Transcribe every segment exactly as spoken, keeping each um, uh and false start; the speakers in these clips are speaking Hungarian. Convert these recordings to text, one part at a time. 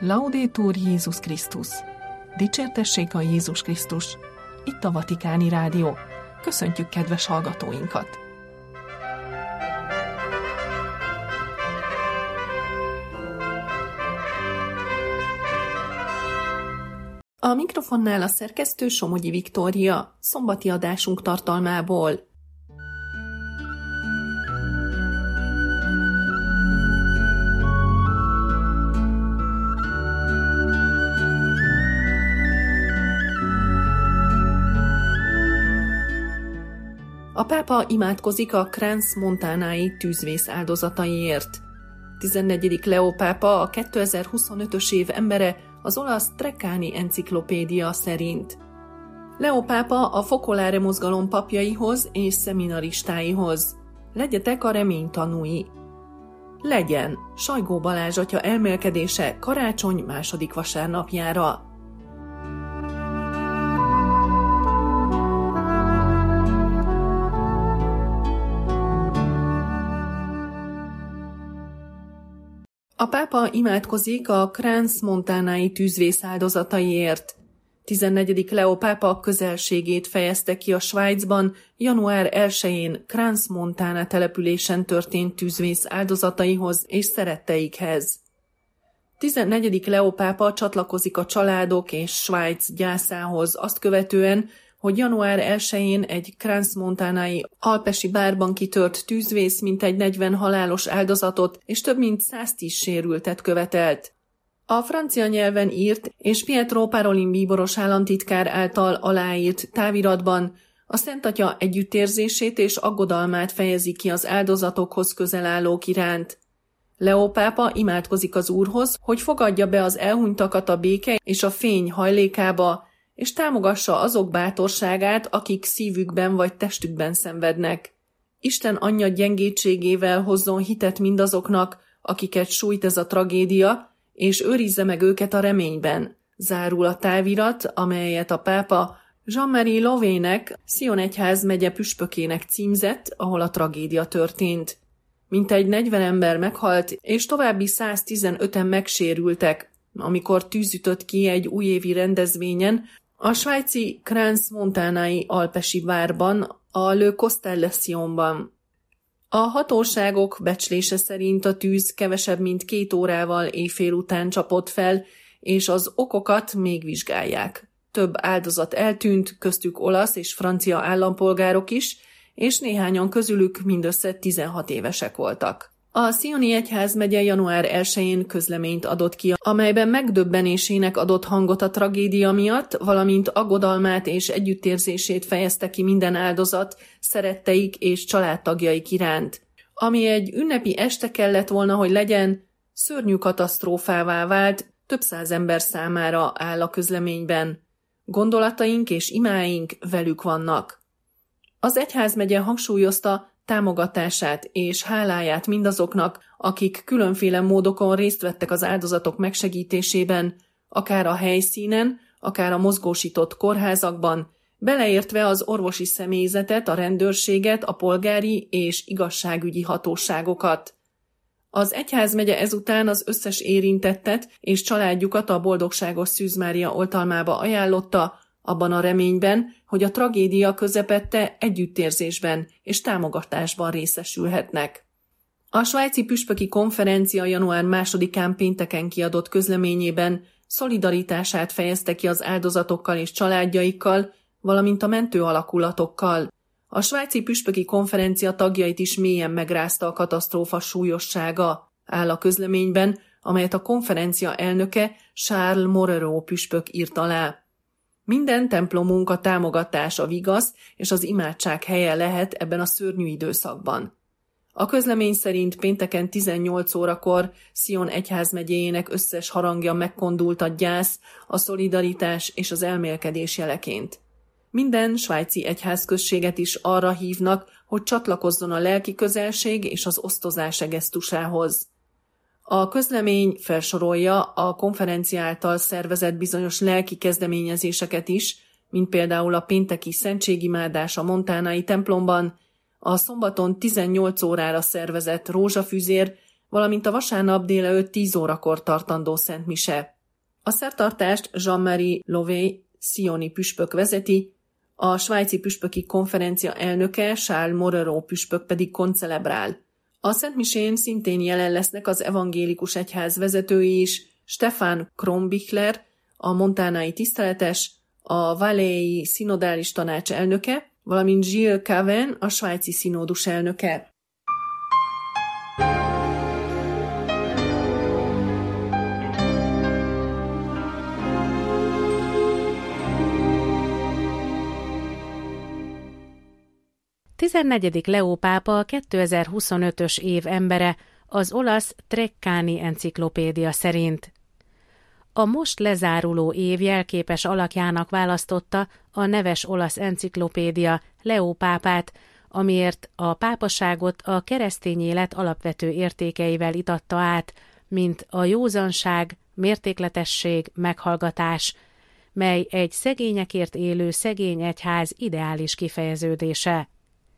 Laudetur Jézus Krisztus! Dicsértessék a Jézus Krisztus! Itt a Vatikáni Rádió. Köszöntjük kedves hallgatóinkat! A mikrofonnál a szerkesztő Somogyi Viktória, szombati adásunk tartalmából. A pápa imádkozik a crans-montanai tűzvész áldozataiért. tizennegyedik Leó pápa a kétezer-huszonötös év embere az olasz Treccani enciklopédia szerint. Leó pápa a Focolare mozgalom papjaihoz és szeminaristáihoz. Legyetek a remény tanúi. Legyen Sajgó Balázs atya elmélkedése karácsony második vasárnapjára. A pápa imádkozik a crans-montanai tűzvész áldozataiért. tizennegyedik Leó pápa közelségét fejezte ki a Svájcban január elsején Crans-Montana településen történt tűzvész áldozataihoz és szeretteikhez. tizennegyedik Leó pápa csatlakozik a családok és Svájc gyászához azt követően, hogy január elsején egy crans-montanai alpesi bárban kitört tűzvész mintegy negyven halálos áldozatot és több mint száztíz sérültet követelt. A francia nyelven írt és Pietro Parolin bíboros államtitkár által aláírt táviratban a Szent Atya együttérzését és aggodalmát fejezi ki az áldozatokhoz közel állók iránt. Leó pápa imádkozik az Úrhoz, hogy fogadja be az elhunytakat a béke és a fény hajlékába, és támogassa azok bátorságát, akik szívükben vagy testükben szenvednek. Isten anyja gyengétségével hozzon hitet mindazoknak, akiket sújt ez a tragédia, és őrizze meg őket a reményben. Zárul a távirat, amelyet a pápa Jean-Marie Lovének, Sion egyházmegye püspökének címzett, ahol a tragédia történt. Mintegy negyven ember meghalt, és további száztizenöten megsérültek, amikor tűz ütött ki egy újévi rendezvényen, a svájci crans-montanai alpesi várban, a Le Constellation-ban. A hatóságok becslése szerint a tűz kevesebb mint két órával éjfél után csapott fel, és az okokat még vizsgálják. Több áldozat eltűnt, köztük olasz és francia állampolgárok is, és néhányan közülük mindössze tizenhat évesek voltak. A Sioni egyházmegye január elsején közleményt adott ki, amelyben megdöbbenésének adott hangot a tragédia miatt, valamint aggodalmát és együttérzését fejezte ki minden áldozat, szeretteik és családtagjaik iránt. Ami egy ünnepi este kellett volna, hogy legyen, szörnyű katasztrófává vált, több száz ember számára áll a közleményben. Gondolataink és imáink velük vannak. Az egyházmegye hangsúlyozta támogatását és háláját mindazoknak, akik különféle módokon részt vettek az áldozatok megsegítésében, akár a helyszínen, akár a mozgósított kórházakban, beleértve az orvosi személyzetet, a rendőrséget, a polgári és igazságügyi hatóságokat. Az egyházmegye ezután az összes érintettet és családjukat a Boldogságos Szűz Mária oltalmába ajánlotta, abban a reményben, hogy a tragédia közepette együttérzésben és támogatásban részesülhetnek. A svájci püspöki konferencia január másodikán pénteken kiadott közleményében szolidaritását fejezte ki az áldozatokkal és családjaikkal, valamint a mentő alakulatokkal. A svájci püspöki konferencia tagjait is mélyen megrázta a katasztrófa súlyossága, áll a közleményben, amelyet a konferencia elnöke Charles Morero püspök írt alá. Minden templomunk a támogatás, a vigasz és az imádság helye lehet ebben a szörnyű időszakban. A közlemény szerint pénteken tizennyolc órakor Sion egyházmegyéjének összes harangja megkondult a gyász, a szolidaritás és az elmélkedés jeleként. Minden svájci egyházközséget is arra hívnak, hogy csatlakozzon a lelki közelség és az osztozás gesztusához. A közlemény felsorolja a konferencia által szervezett bizonyos lelki kezdeményezéseket is, mint például a pénteki szentségimádás a montanai templomban, a szombaton tizennyolc órára szervezett rózsafüzér, valamint a vasárnap délelőtt tíz órakor tartandó szentmise. A szertartást Jean-Marie Lovey szioni püspök vezeti, a svájci püspöki konferencia elnöke Charles Morero püspök pedig koncelebrál. A szentmisén szintén jelen lesznek az evangélikus egyház vezetői is, Stefan Kronbichler, a montanai tiszteletes, a Valais szinodális tanács elnöke, valamint Gilles Caven, a svájci színódus elnöke. tizennegyedik Leó pápa a kétezer-huszonötös év embere az olasz Treccani enciklopédia szerint. A most lezáruló év jelképes alakjának választotta a neves olasz enciklopédia Leó pápát, amiért a pápaságot a keresztény élet alapvető értékeivel itatta át, mint a józanság, mértékletesség, meghallgatás, mely egy szegényekért élő szegény egyház ideális kifejeződése.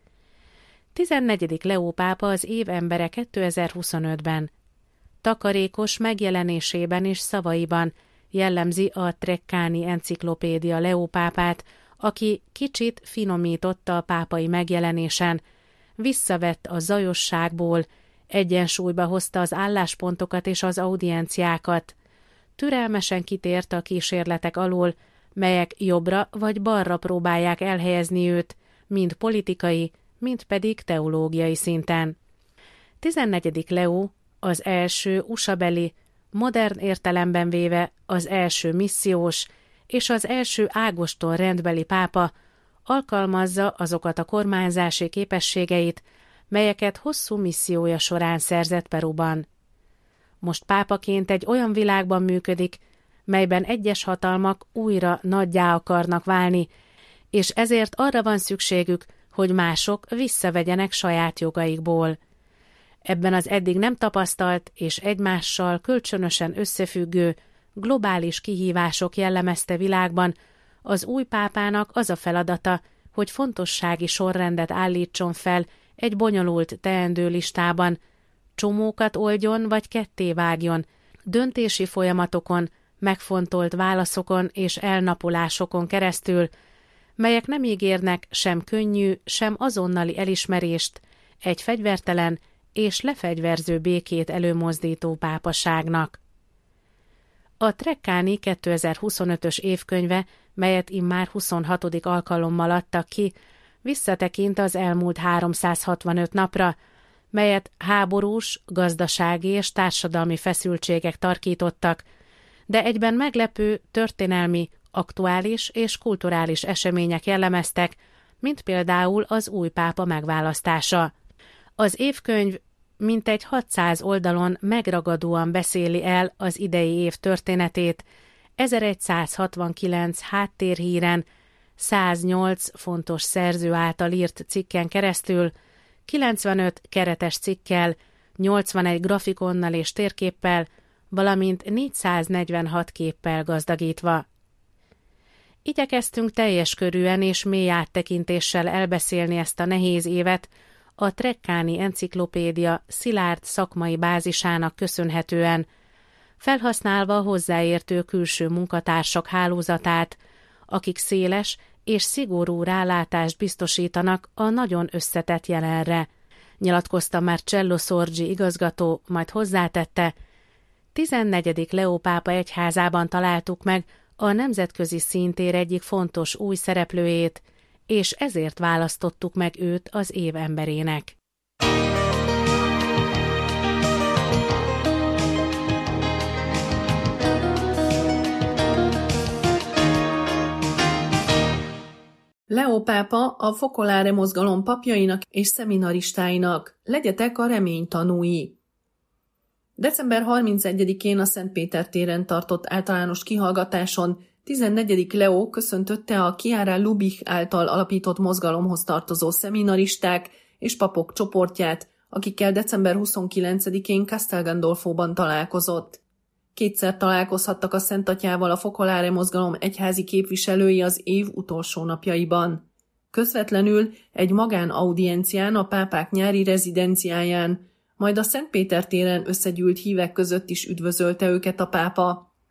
tizennegyedik Leó pápa az év embere kétezer-huszonötben. Takarékos megjelenésében és szavaiban jellemzi a Treccani enciklopédia Leó pápát, aki kicsit finomította a pápai megjelenésen, visszavett a zajosságból, egyensúlyba hozta az álláspontokat és az audienciákat, türelmesen kitért a kísérletek alól, melyek jobbra vagy balra próbálják elhelyezni őt, mind politikai, mind pedig teológiai szinten. tizennegyedik Leó az első u es á-beli, modern értelemben véve az első missziós és az első ágoston rendbeli pápa, alkalmazza azokat a kormányzási képességeit, melyeket hosszú missziója során szerzett Peruban. Most pápaként egy olyan világban működik, melyben egyes hatalmak újra nagyjá akarnak válni, és ezért arra van szükségük, hogy mások visszavegyenek saját jogaikból. Ebben az eddig nem tapasztalt és egymással kölcsönösen összefüggő, globális kihívások jellemezte világban az új pápának az a feladata, hogy fontossági sorrendet állítson fel egy bonyolult teendő listában, csomókat oldjon vagy ketté vágjon, döntési folyamatokon, megfontolt válaszokon és elnapolásokon keresztül, melyek nem ígérnek sem könnyű, sem azonnali elismerést egy fegyvertelen és lefegyverző békét előmozdító pápaságnak. A Treccani kétezer-huszonötös évkönyve, melyet immár huszonhatodik alkalommal adtak ki, visszatekint az elmúlt háromszázhatvanöt napra, melyet háborús, gazdasági és társadalmi feszültségek tarkítottak, de egyben meglepő, történelmi, aktuális és kulturális események jellemeztek, mint például az új pápa megválasztása. Az évkönyv mintegy hatszáz oldalon megragadóan beszéli el az idei év történetét, ezeregyszázhatvankilenc háttérhíren, száznyolc fontos szerző által írt cikken keresztül, kilencvenöt keretes cikkel, nyolcvanegy grafikonnal és térképpel, valamint négyszáznegyvenhat képpel gazdagítva. Igyekeztünk teljes körűen és mély áttekintéssel elbeszélni ezt a nehéz évet, a Treccani enciklopédia szilárd szakmai bázisának köszönhetően, felhasználva hozzáértő külső munkatársak hálózatát, akik széles és szigorú rálátást biztosítanak a nagyon összetett jelenre, nyilatkozta Marcello Sorgi igazgató, majd hozzátette, tizennegyedik Leó pápa egyházában találtuk meg a nemzetközi színtér egyik fontos új szereplőjét, és ezért választottuk meg őt az év emberének. Leó pápa a Focolare mozgalom papjainak és szeminaristáinak, legyetek a remény tanúi. december harmincegyedikén a Szent Péter téren tartott általános kihallgatáson tizennegyedik Leó köszöntötte a Chiara Lubich által alapított mozgalomhoz tartozó szeminaristák és papok csoportját, akikkel december huszonkilencedikén Castel Gandolfóban találkozott. Kétszer találkozhattak a Szent Atyával a Focolare mozgalom egyházi képviselői az év utolsó napjaiban. Közvetlenül egy magánaudiencián a pápák nyári rezidenciáján, majd a Szent Péter téren összegyűlt hívek között is üdvözölte őket a pápa.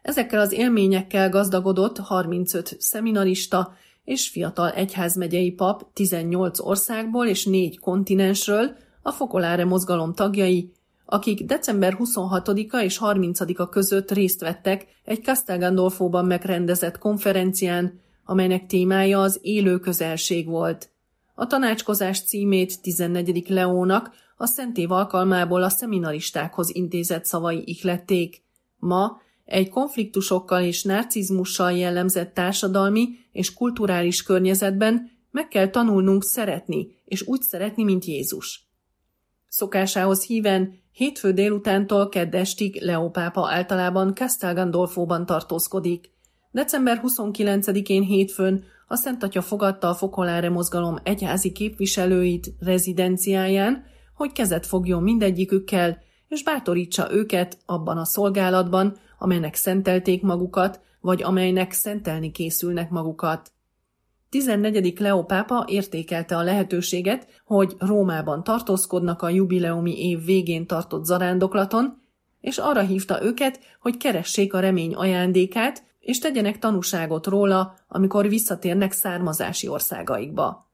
Ezekkel az élményekkel gazdagodott harmincöt szeminarista és fiatal egyházmegyei pap tizennyolc országból és négy kontinensről, a Focolare mozgalom tagjai, akik december huszonhatodika és harmincadika között részt vettek egy Castel Gandolfóban megrendezett konferencián, amelynek témája az élő közelség volt. A tanácskozás címét tizennegyedik Leónak a Szent Év alkalmából a szeminaristákhoz intézett szavai ihlették. Ma egy konfliktusokkal és narcizmussal jellemzett társadalmi és kulturális környezetben meg kell tanulnunk szeretni, és úgy szeretni, mint Jézus. Szokásához híven hétfő délutántól kedd estig Leó pápa általában Castel Gandolfóban tartózkodik. december huszonkilencedikén hétfőn a Szent Atya fogadta a Focolare mozgalom egyházi képviselőit rezidenciáján, hogy kezet fogjon mindegyikükkel, és bátorítsa őket abban a szolgálatban, amelynek szentelték magukat, vagy amelynek szentelni készülnek magukat. tizennegyedik Leó pápa értékelte a lehetőséget, hogy Rómában tartózkodnak a jubileumi év végén tartott zarándoklaton, és arra hívta őket, hogy keressék a remény ajándékát, és tegyenek tanúságot róla, amikor visszatérnek származási országaikba.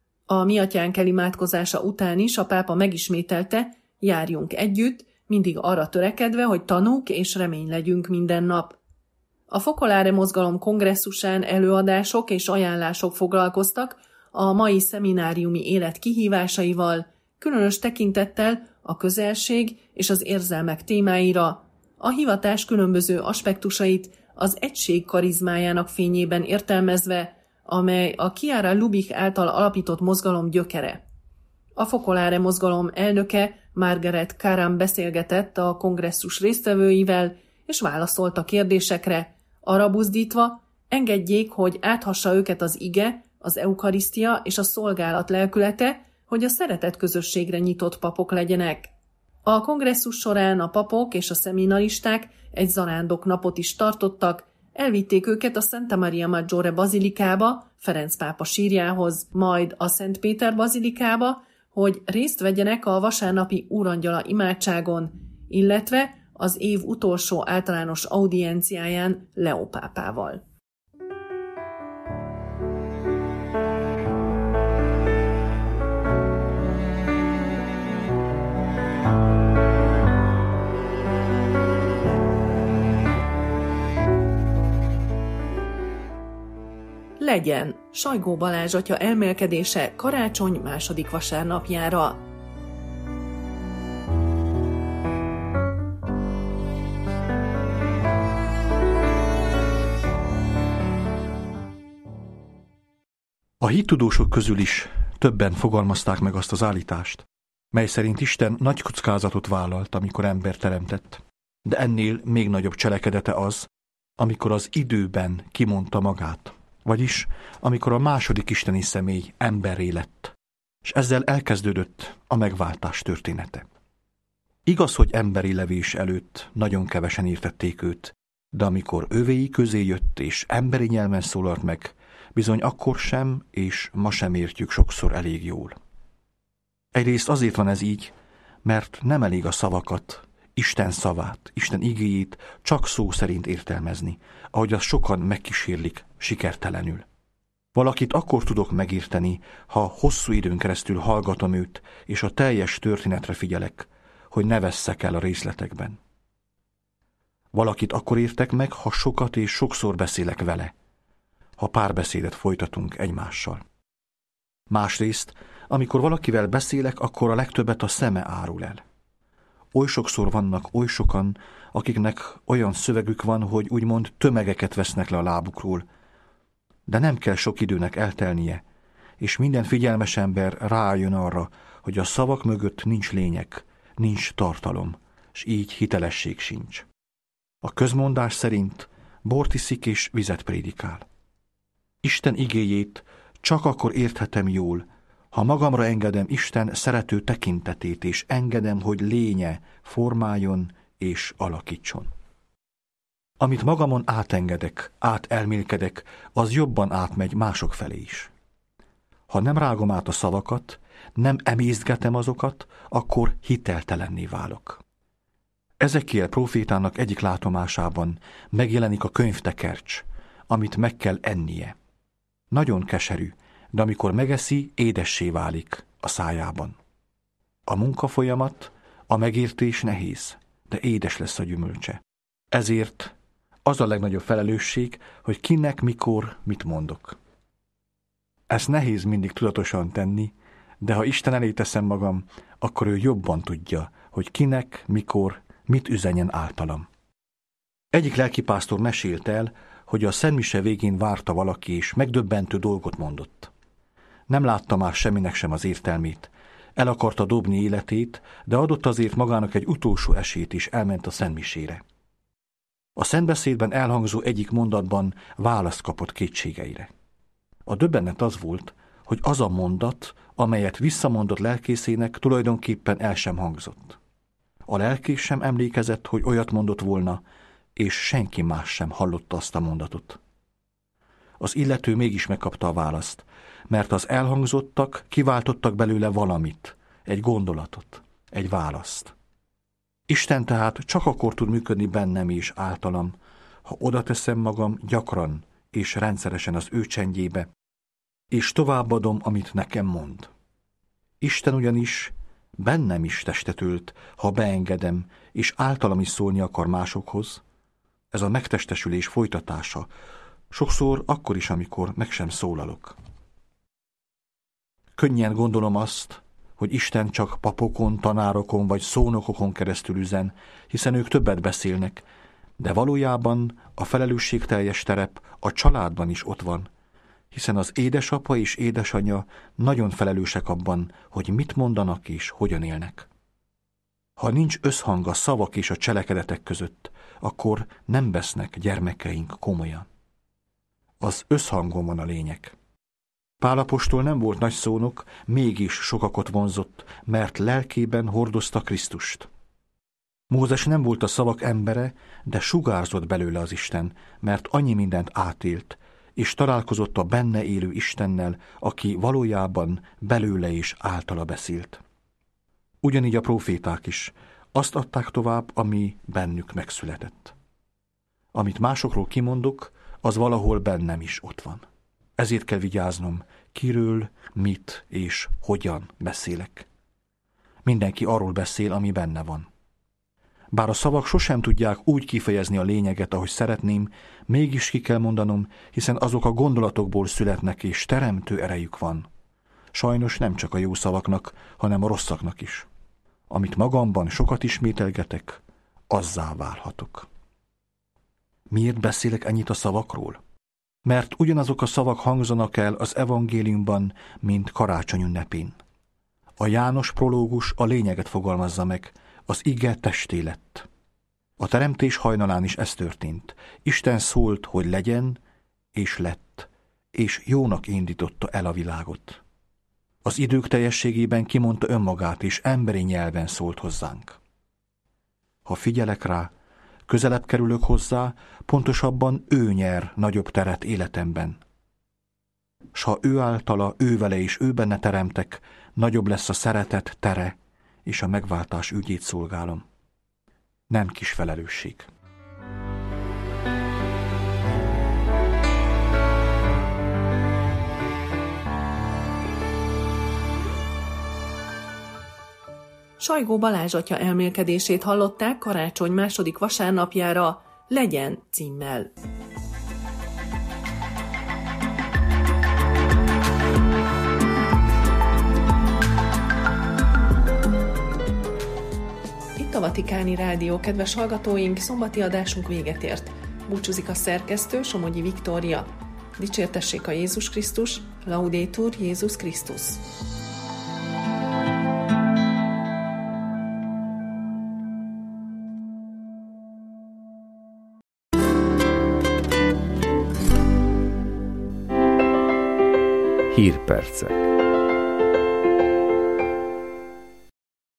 A Mi Atyánk imádkozása után is a pápa megismételte, járjunk együtt, mindig arra törekedve, hogy tanúk és remény legyünk minden nap. A Focolare mozgalom kongresszusán előadások és ajánlások foglalkoztak a mai szemináriumi élet kihívásaival, különös tekintettel a közelség és az érzelmek témáira, a hivatás különböző aspektusait az egység karizmájának fényében értelmezve, amely a Chiara Lubich által alapított mozgalom gyökere. A Focolare mozgalom elnöke Margaret Karam beszélgetett a kongresszus résztvevőivel, és válaszolt a kérdésekre, arra buzdítva, engedjék, hogy áthassa őket az ige, az eukarisztia és a szolgálat lelkülete, hogy a szeretet közösségre nyitott papok legyenek. A kongresszus során a papok és a szeminaristák egy zarándok napot is tartottak, elvitték őket a Santa Maria Maggiore bazilikába, Ferenc pápa sírjához, majd a Szent Péter bazilikába, hogy részt vegyenek a vasárnapi úrangyala imádságon, illetve az év utolsó általános audienciáján Leó pápával. Legyen Sajgó Balázs atya elmélkedése karácsony második vasárnapjára. A hittudósok közül is többen fogalmazták meg azt az állítást, mely szerint Isten nagy kockázatot vállalt, amikor ember teremtett, de ennél még nagyobb cselekedete az, amikor az időben kimondta magát, vagyis amikor a második isteni személy emberré lett, és ezzel elkezdődött a megváltás története. Igaz, hogy emberi levés előtt nagyon kevesen értették őt, de amikor övéi közé jött és emberi nyelven szólalt meg, bizony akkor sem, és ma sem értjük sokszor elég jól. Egyrészt azért van ez így, mert nem elég a szavakat, Isten szavát, Isten igéjét csak szó szerint értelmezni, ahogy azt sokan megkísérlik sikertelenül. Valakit akkor tudok megérteni, ha hosszú időn keresztül hallgatom őt, és a teljes történetre figyelek, hogy ne vesszek el a részletekben. Valakit akkor értek meg, ha sokat és sokszor beszélek vele, ha párbeszédet folytatunk egymással. Másrészt, amikor valakivel beszélek, akkor a legtöbbet a szeme árul el. Oly sokszor vannak oly sokan, akiknek olyan szövegük van, hogy úgymond tömegeket vesznek le a lábukról, de nem kell sok időnek eltelnie, és minden figyelmes ember rájön arra, hogy a szavak mögött nincs lényeg, nincs tartalom, és így hitelesség sincs. A közmondás szerint bort iszik és vizet prédikál. Isten igéjét csak akkor érthetem jól, ha magamra engedem Isten szerető tekintetét, és engedem, hogy lénye formáljon és alakítson. Amit magamon átengedek, átelmélkedek, az jobban átmegy mások felé is. Ha nem rágom át a szavakat, nem emészgetem azokat, akkor hiteltelenné válok. Ezekiel prófétának egyik látomásában megjelenik a könyvtekercs, amit meg kell ennie. Nagyon keserű, de amikor megeszi, édessé válik a szájában. A munkafolyamat, a megértés nehéz, de édes lesz a gyümölcse. Ezért az a legnagyobb felelősség, hogy kinek, mikor, mit mondok. Ezt nehéz mindig tudatosan tenni, de ha Isten elé teszem magam, akkor ő jobban tudja, hogy kinek, mikor, mit üzenjen általam. Egyik lelkipásztor mesélt el, hogy a szentmise végén várta valaki, és megdöbbentő dolgot mondott. Nem látta már semminek sem az értelmét. El akarta dobni életét, de adott azért magának egy utolsó esélyt, és elment a szentmisére. A szentbeszédben elhangzó egyik mondatban választ kapott kétségeire. A döbbenet az volt, hogy az a mondat, amelyet visszamondott lelkészének, tulajdonképpen el sem hangzott. A lelkész sem emlékezett, hogy olyat mondott volna, és senki más sem hallotta azt a mondatot. Az illető mégis megkapta a választ, mert az elhangzottak kiváltottak belőle valamit, egy gondolatot, egy választ. Isten tehát csak akkor tud működni bennem és általam, ha oda teszem magam gyakran és rendszeresen az ő csendjébe, és továbbadom, amit nekem mond. Isten ugyanis bennem is testet ölt, ha beengedem, és általam is szólni akar másokhoz. Ez a megtestesülés folytatása, sokszor akkor is, amikor meg sem szólalok. Könnyen gondolom azt, hogy Isten csak papokon, tanárokon vagy szónokokon keresztül üzen, hiszen ők többet beszélnek, de valójában a felelősségteljes terep a családban is ott van, hiszen az édesapa és édesanyja nagyon felelősek abban, hogy mit mondanak és hogyan élnek. Ha nincs összhang a szavak és a cselekedetek között, akkor nem vesznek gyermekeink komolyan. Az összhangon van a lényeg. Pál apostol nem volt nagy szónok, mégis sokakat vonzott, mert lelkében hordozta Krisztust. Mózes nem volt a szavak embere, de sugárzott belőle az Isten, mert annyi mindent átélt, és találkozott a benne élő Istennel, aki valójában belőle és általa beszélt. Ugyanígy a próféták is azt adták tovább, ami bennük megszületett. Amit másokról kimondok, az valahol bennem is ott van. Ezért kell vigyáznom, kiről, mit és hogyan beszélek. Mindenki arról beszél, ami benne van. Bár a szavak sosem tudják úgy kifejezni a lényeget, ahogy szeretném, mégis ki kell mondanom, hiszen azok a gondolatokból születnek, és teremtő erejük van. Sajnos nem csak a jó szavaknak, hanem a rosszaknak is. Amit magamban sokat ismételgetek, azzá válhatok. Miért beszélek ennyit a szavakról? Mert ugyanazok a szavak hangzanak el az evangéliumban, mint karácsony ünnepén. A János prológus a lényeget fogalmazza meg, az ige testé lett. A teremtés hajnalán is ez történt. Isten szólt, hogy legyen, és lett, és jónak indította el a világot. Az idők teljességében kimondta önmagát, és emberi nyelven szólt hozzánk. Ha figyelek rá, közelebb kerülök hozzá, pontosabban ő nyer nagyobb teret életemben. S ha ő általa, ő vele és ő benne teremtek, nagyobb lesz a szeretet tere, és a megváltás ügyét szolgálom. Nem kis felelősség. Sajgó Balázs atya elmélkedését hallották karácsony második vasárnapjára Legyen címmel. Itt a Vatikáni Rádió, kedves hallgatóink, szombati adásunk véget ért. Búcsúzik a szerkesztő, Somogyi Viktória. Dicsértessék a Jézus Krisztus, Laudetur Jézus Krisztus. Hírpercek.